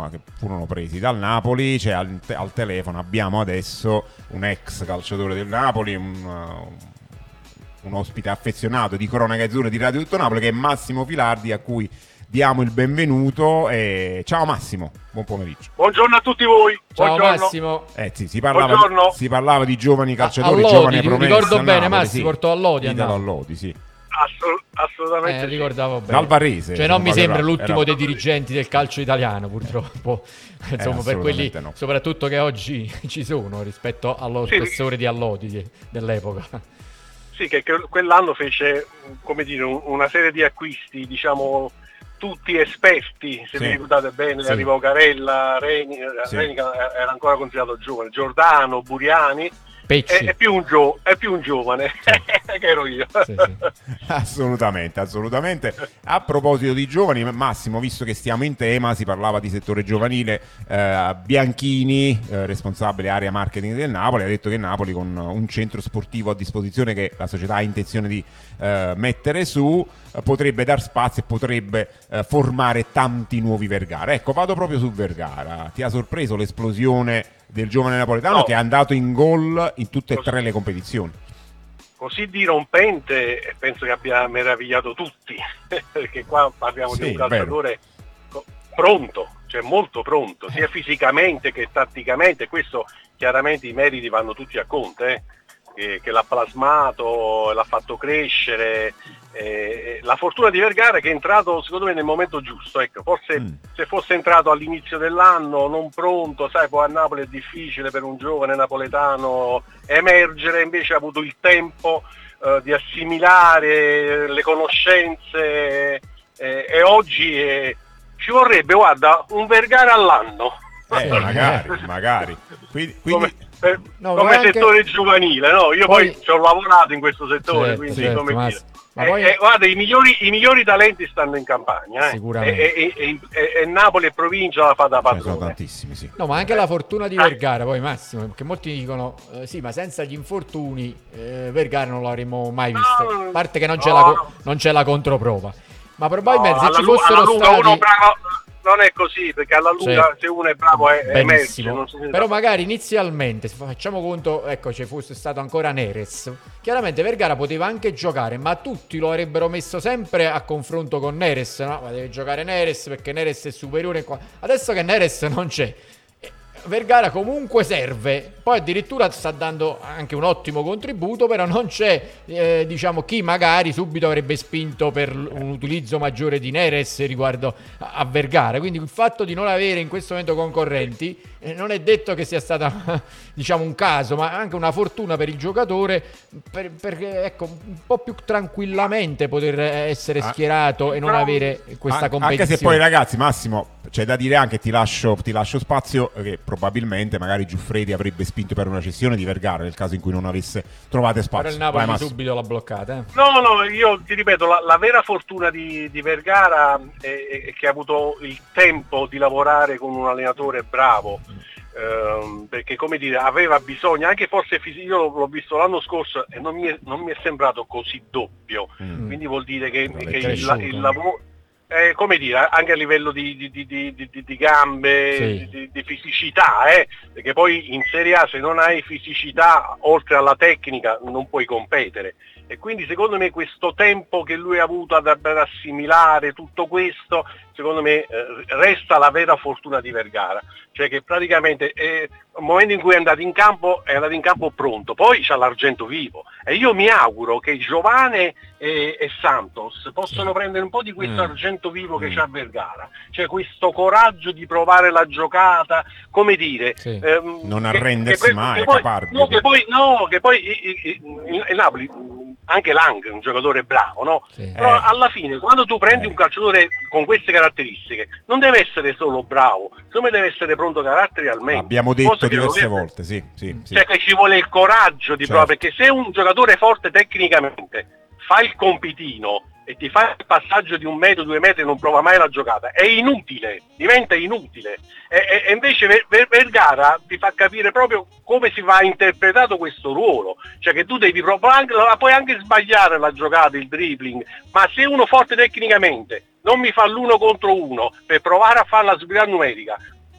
insomma, che furono presi dal Napoli. C'è al telefono, abbiamo adesso un ex calciatore del Napoli, un ospite affezionato di Cronache Azzurre di Radio Tutto Napoli, che è Massimo Filardi, a cui diamo il benvenuto. Ciao Massimo, buon pomeriggio. Buongiorno a tutti voi. Ciao Buongiorno. Massimo. Sì, si parlava di giovani calciatori, giovani promesse. Ricordo bene, Napoli, Massimo, sì. portò a Lodi. Italo a Lodi, sì. Assolutamente sì. Ricordavo bene. Dal Varese. Cioè non mi sembra era l'ultimo dei dirigenti del calcio italiano, purtroppo. Insomma, per quelli no. soprattutto che oggi ci sono rispetto allo spessore di Allodi dell'epoca. Sì, che quell'anno fece, come dire, una serie di acquisti, diciamo, tutti esperti, se vi ricordate bene. Sì. Arrivò Garella, Renica era ancora considerato giovane, Giordano, Buriani. È più un giovane, che ero io. Sì. Assolutamente. A proposito di giovani, Massimo, visto che stiamo in tema, si parlava di settore giovanile, Bianchini, responsabile area marketing del Napoli, ha detto che Napoli, con un centro sportivo a disposizione che la società ha intenzione di mettere su, potrebbe dar spazio e potrebbe formare tanti nuovi Vergara. Ecco, vado proprio su Vergara. Ti ha sorpreso l'esplosione del giovane napoletano, che è andato in gol in tutte e tre le competizioni? Così dirompente, penso che abbia meravigliato tutti, perché qua parliamo di un calciatore pronto, cioè molto pronto, sia fisicamente che tatticamente. Questo chiaramente i meriti vanno tutti a Conte, che l'ha plasmato, l'ha fatto crescere. La fortuna di Vergara è che è entrato, secondo me, nel momento giusto. Ecco, forse se fosse entrato all'inizio dell'anno non pronto, sai, poi a Napoli è difficile per un giovane napoletano emergere, invece ha avuto il tempo di assimilare le conoscenze, e oggi ci vorrebbe, guarda, un Vergara all'anno. Magari. Quindi come settore giovanile, no? Io poi ci ho lavorato in questo settore, quindi come dire. Ma poi... guarda, i migliori talenti stanno in Campania, sicuramente. E Napoli e provincia la fa da padrone. Sono tantissimi, sì. No, ma anche la fortuna di Vergara, poi Massimo, perché molti dicono sì, ma senza gli infortuni Vergara non l'avremmo mai visto. A parte che non c'è la controprova. Ma probabilmente se ci fossero stati... Non è così, perché alla lunga se uno è bravo emerge. Però magari inizialmente, se facciamo conto, ecco, ci fosse stato ancora Neres, chiaramente Vergara poteva anche giocare, ma tutti lo avrebbero messo sempre a confronto con Neres, no? Ma deve giocare Neres perché Neres è superiore qua. Adesso che Neres non c'è, Vergara comunque serve, poi addirittura sta dando anche un ottimo contributo, però non c'è diciamo chi magari subito avrebbe spinto per un utilizzo maggiore di Neres riguardo a Vergara, quindi il fatto di non avere in questo momento concorrenti non è detto che sia stata diciamo un caso, ma anche una fortuna per il giocatore perché ecco un po' più tranquillamente poter essere schierato e non avere questa competizione. Anche se poi, ragazzi, Massimo, c'è da dire anche, ti lascio spazio, che probabilmente magari Giuffredi avrebbe spinto per una cessione di Vergara nel caso in cui non avesse trovato spazio. Però il Napoli subito l'ha bloccata. No, io ti ripeto, la vera fortuna di Vergara è che ha avuto il tempo di lavorare con un allenatore bravo, perché, come dire, aveva bisogno, anche forse io l'ho visto l'anno scorso e non mi è sembrato così doppio, quindi vuol dire che il lavoro... come dire, anche a livello di gambe, di fisicità, perché poi in Serie A se non hai fisicità oltre alla tecnica non puoi competere, e quindi secondo me questo tempo che lui ha avuto ad assimilare tutto questo, secondo me resta la vera fortuna di Vergara, cioè che praticamente nel momento in cui è andato in campo pronto, poi c'ha l'argento vivo, e io mi auguro che Giovane e Santos possano prendere un po' di questo argento vivo che c'ha Vergara, cioè questo coraggio di provare la giocata, come dire, non arrendersi mai, caparbio. Che poi il Napoli, anche Lang è un giocatore bravo, no? Però alla fine, quando tu prendi un calciatore con queste caratteristiche, non deve essere solo bravo, secondo me deve essere pronto caratterialmente. Abbiamo detto diverse volte, sì. Cioè che ci vuole il coraggio di provare, perché se un giocatore forte tecnicamente fa il compitino e ti fa il passaggio di 1 metro, 2 metri e non prova mai la giocata, è inutile, diventa inutile. E invece Vergara ti fa capire proprio come si va interpretato questo ruolo, cioè che tu devi puoi anche sbagliare la giocata, il dribbling, ma se uno forte tecnicamente non mi fa l'1 contro 1 per provare a fare la superiorità numerica,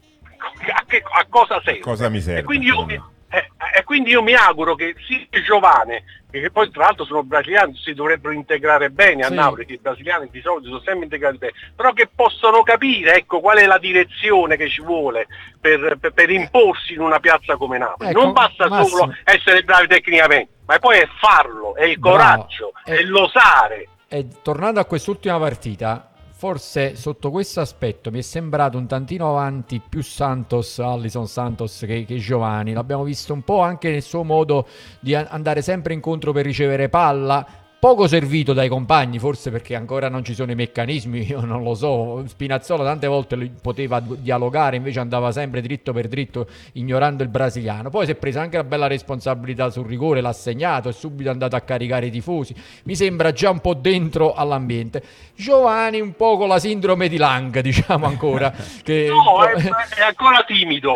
a cosa serve? Cosa mi serve? E quindi io mi auguro che sia giovane, che poi tra l'altro sono brasiliani, si dovrebbero integrare bene a Napoli, che i brasiliani di solito sono sempre integrati bene, però che possono capire, ecco, qual è la direzione che ci vuole per imporsi in una piazza come Napoli. Non basta solo essere bravi tecnicamente, ma poi è farlo, è il coraggio, è l'osare. E tornando a quest'ultima partita, forse sotto questo aspetto mi è sembrato un tantino avanti più Alisson Santos che Giovani. L'abbiamo visto un po' anche nel suo modo di andare sempre incontro per ricevere palla, poco servito dai compagni, forse perché ancora non ci sono i meccanismi, io non lo so. Spinazzola tante volte lui poteva dialogare, invece andava sempre dritto per dritto ignorando il brasiliano. Poi si è presa anche la bella responsabilità sul rigore, l'ha segnato, è subito andato a caricare i tifosi, mi sembra già un po' dentro all'ambiente. Giovani un po' con la sindrome di Lang, diciamo ancora che è ancora timido,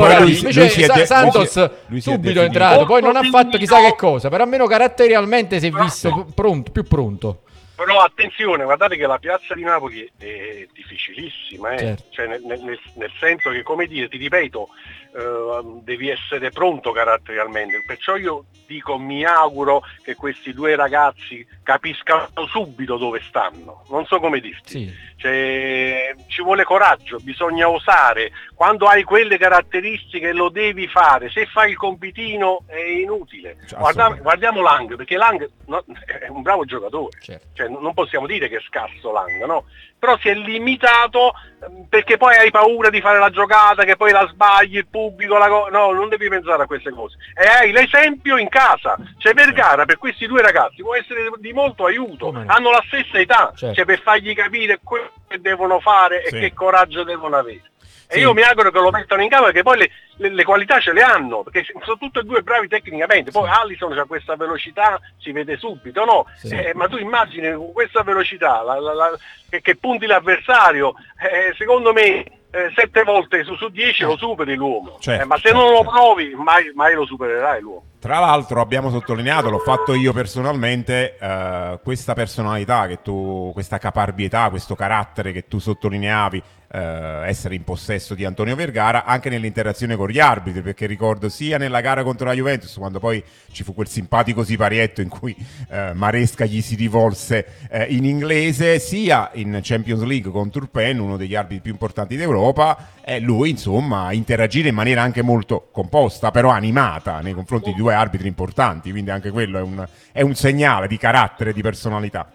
Santos subito è entrato, poi non ha fatto chissà che cosa, però almeno caratterialmente si è visto più pronto. Però attenzione, guardate che la piazza di Napoli è difficilissima, certo. Cioè, nel senso che, come dire, ti ripeto, devi essere pronto caratterialmente, perciò io dico, mi auguro che questi 2 ragazzi capiscano subito dove stanno, non so come dirti, sì. Cioè, ci vuole coraggio, bisogna osare, quando hai quelle caratteristiche lo devi fare, se fai il compitino è inutile. Guardiamo Lang, perché Lang è un bravo giocatore, certo. Cioè, non possiamo dire che è scarso Lang, no? Però si è limitato perché poi hai paura di fare la giocata, che poi la sbagli, il pubblico, no, non devi pensare a queste cose. E hai l'esempio in casa, cioè Vergara per questi 2 ragazzi può essere di molto aiuto, hanno la stessa età, certo. Cioè per fargli capire quello che devono fare e che coraggio devono avere. E io mi auguro che lo mettano in campo, perché poi le qualità ce le hanno, perché sono tutti e 2 bravi tecnicamente. Poi Alisson ha questa velocità, si vede subito, no? Sì. Ma tu immagini con questa velocità che punti l'avversario, secondo me 7 volte su 10 lo superi l'uomo, certo, ma se non lo provi mai lo supererai l'uomo. Tra l'altro abbiamo sottolineato, l'ho fatto io personalmente, questa personalità che tu, questa caparbietà, questo carattere che tu sottolineavi, essere in possesso di Antonio Vergara anche nell'interazione con gli arbitri, perché ricordo sia nella gara contro la Juventus, quando poi ci fu quel simpatico siparietto in cui Maresca gli si rivolse in inglese, sia in Champions League con Turpin, uno degli arbitri più importanti d'Europa, e lui insomma interagire in maniera anche molto composta, però animata nei confronti di 2 arbitri importanti, quindi anche quello è un segnale di carattere, di personalità.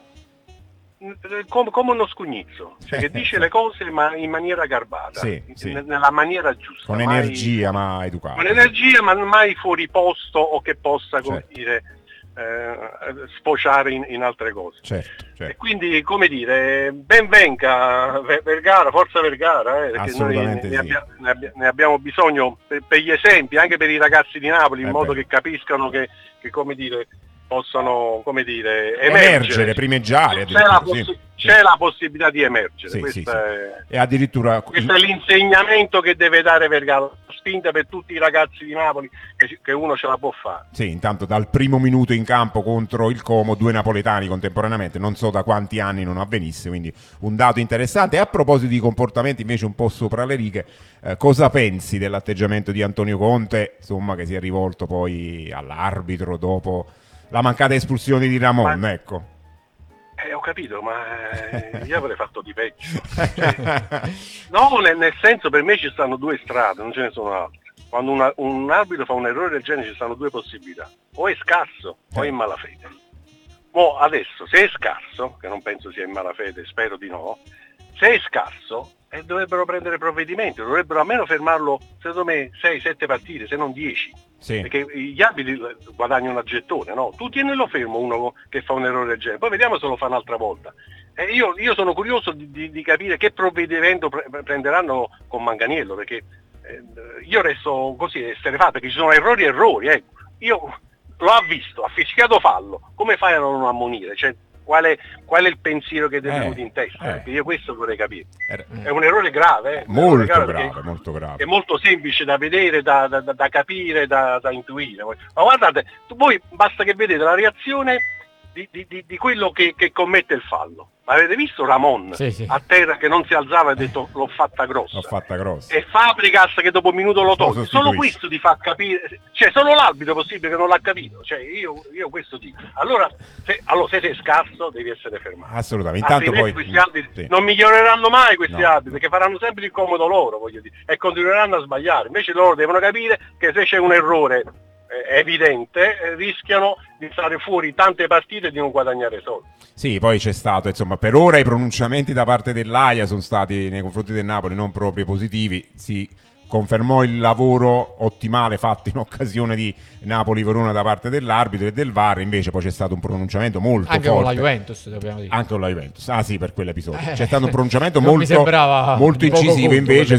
Come uno scugnizzo, cioè che dice le cose ma in maniera garbata, sì. nella maniera giusta, con energia ma educata, con energia ma mai fuori posto o che possa, come dire, sfociare in altre cose. Certo. E quindi, come dire, ben venga Vergara, forza Vergara, perché noi ne abbiamo bisogno per gli esempi, anche per i ragazzi di Napoli, in modo che capiscano che come dire, possano, come dire, emergere, primeggiare. C'è la possibilità di emergere. E addirittura questo è l'insegnamento che deve dare Vergara, la spinta per tutti i ragazzi di Napoli che uno ce la può fare. Sì, intanto dal primo minuto in campo contro il Como 2 napoletani contemporaneamente, non so da quanti anni non avvenisse, quindi un dato interessante. E a proposito di comportamenti invece un po' sopra le righe, cosa pensi dell'atteggiamento di Antonio Conte, insomma, che si è rivolto poi all'arbitro dopo la mancata espulsione di Ramon, ecco? Ho capito, ma io avrei fatto di peggio. No, nel senso, per me ci stanno 2 strade, non ce ne sono altre. Quando un arbitro fa un errore del genere ci stanno 2 possibilità: o è scarso o è in malafede. Adesso, se è scarso, che non penso sia in malafede, spero di no, se è scarso dovrebbero prendere provvedimenti, dovrebbero almeno fermarlo, secondo me, 6-7 partite, se non 10. Sì. Perché gli arbitri guadagnano a gettone, no? Tu tienilo fermo uno che fa un errore del genere, poi vediamo se lo fa un'altra volta. Io sono curioso di capire che provvedimento prenderanno con Manganiello, perché io resto così esterrefatto, perché ci sono errori, ecco. Io l'ho visto, ha fischiato fallo, come fai a non ammonire? Cioè, qual è il pensiero che ti è venuto in testa? Perché io questo vorrei capire. È un errore grave, molto grave, molto grave. È molto semplice da vedere, da capire, da intuire. Ma guardate, voi basta che vedete la reazione di quello che commette il fallo. Avete visto Ramon a terra che non si alzava e ha detto l'ho fatta grossa? E Fabregas che dopo un minuto lo toglie. Solo questo ti fa capire, cioè solo l'arbitro è possibile che non l'ha capito. Cioè io questo dico. Allora se sei scarso devi essere fermato. Assolutamente. Intanto poi questi arbitri non miglioreranno mai, questi arbitri, perché faranno sempre il comodo loro, voglio dire, e continueranno a sbagliare. Invece loro devono capire che se c'è un errore evidente rischiano di stare fuori tante partite e di non guadagnare soldi. Sì, poi c'è stato, insomma, per ora i pronunciamenti da parte dell'AIA sono stati nei confronti del Napoli non proprio positivi. Si confermò il lavoro ottimale fatto in occasione di Napoli-Verona da parte dell'arbitro e del VAR, invece poi c'è stato un pronunciamento molto anche forte. Con la Juventus, dobbiamo dire. Anche con la Juventus, sì, per quell'episodio. C'è stato un pronunciamento molto incisivo invece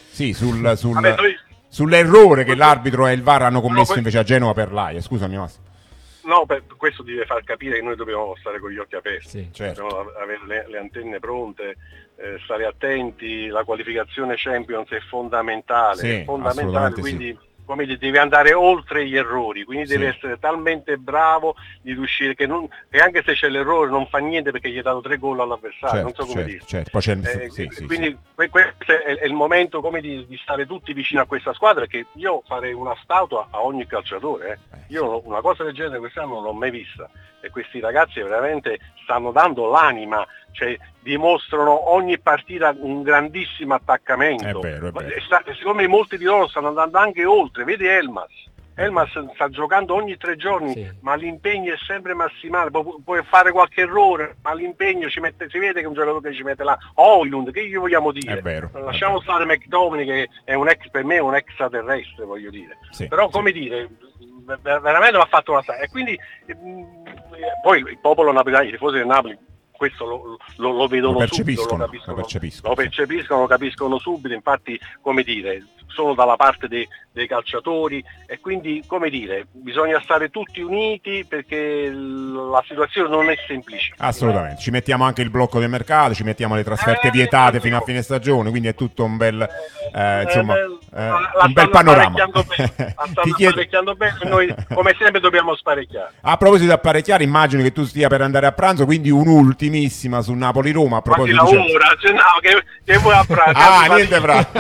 sull'errore che l'arbitro e il VAR hanno commesso invece a Genova per l'AIA. Scusami Massimo. No, questo deve far capire che noi dobbiamo stare con gli occhi aperti, certo. Dobbiamo avere le antenne pronte, stare attenti. La qualificazione Champions è fondamentale, quindi come devi andare oltre gli errori, quindi devi essere talmente bravo di riuscire che anche se c'è l'errore non fa niente perché gli hai dato 3 gol all'avversario, non so come dire. Quindi questo è il momento di stare tutti vicino a questa squadra, che io farei una statua a ogni calciatore. Io una cosa del genere quest'anno non l'ho mai vista, e questi ragazzi veramente stanno dando l'anima, cioè dimostrano ogni partita un grandissimo attaccamento. È vero. Secondo me molti di loro stanno andando anche oltre. Vedi Elmas sta giocando ogni 3 giorni, ma l'impegno è sempre massimale. Puoi fare qualche errore, ma l'impegno si vede che è un giocatore che ci mette là. Oilund, che gli vogliamo dire? È vero. Lasciamo stare McDominay, che è per me è un extraterrestre, voglio dire. Però come dire, veramente mi ha fatto una strada. E quindi poi il popolo napoletano, i tifosi del Napoli, questo lo vedono subito, lo percepiscono, lo capiscono subito. Infatti, come dire, sono dalla parte dei calciatori, e quindi, come dire, bisogna stare tutti uniti, perché la situazione non è semplice. Assolutamente, ci mettiamo anche il blocco del mercato, ci mettiamo le trasferte vietate fino a fine stagione, quindi è tutto un bel un bel panorama. Stanno sparecchiando bene, noi come sempre dobbiamo sparecchiare. A proposito di apparecchiare, immagino che tu stia per andare a pranzo, quindi un'ultimissima su Napoli-Roma. A proposito che vuoi a pranzo? Niente pranzo.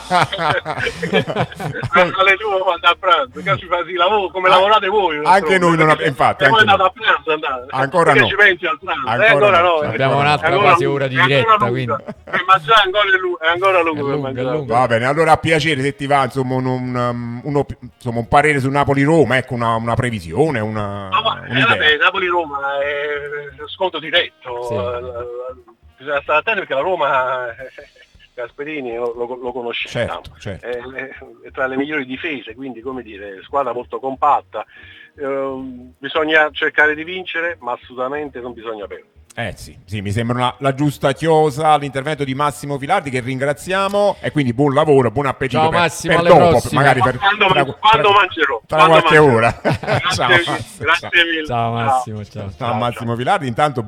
Alle 2 quando a pranzo, che ci fai lavoro come lavorate voi? Anche noi non infatti. Voi andate a pranzo, ancora no. Ci pensi al pranzo? Ancora no. Abbiamo un'altra quasi ora di diretta, quindi ma già è ancora lungo. Va bene, allora a piacere, se ti va, insomma, un parere su Napoli-Roma, ecco, una previsione, un'idea. Napoli-Roma è sconto diretto. Bisogna stare attenti perché la Roma Gasperini lo conosciamo, certo. È tra le migliori difese, quindi, come dire, squadra molto compatta. Bisogna cercare di vincere, ma assolutamente non bisogna perdere. Sì, mi sembra la giusta chiosa all'intervento di Massimo Filardi, che ringraziamo, e quindi buon lavoro, buon appetito. Ciao Massimo, per dopo, prossime. magari quando mangerò. Tra qualche ora. Grazie mille. Ciao Massimo, ciao. Massimo Filardi, intanto